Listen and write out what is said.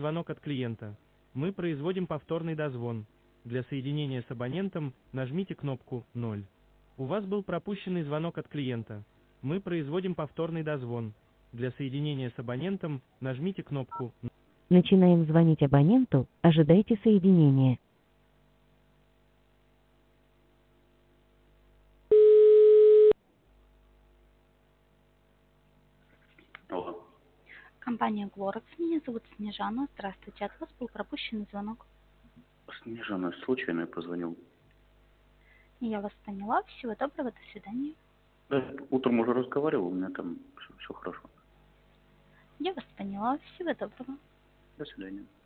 звонок от клиента. Мы производим повторный дозвон. Для соединения с абонентом нажмите кнопку 0. У вас был пропущенный звонок от клиента. Мы производим повторный дозвон. Для соединения с абонентом нажмите кнопку 0. Начинаем звонить абоненту, ожидайте соединения. Алло. Компания Glorex. Меня зовут Снежана. Здравствуйте. От вас был пропущенный звонок. Снежана, случайно я позвонил. Я вас поняла. Всего доброго. До свидания. Да, утром уже разговаривал, у меня там все хорошо. Я вас поняла. Всего доброго. До свидания.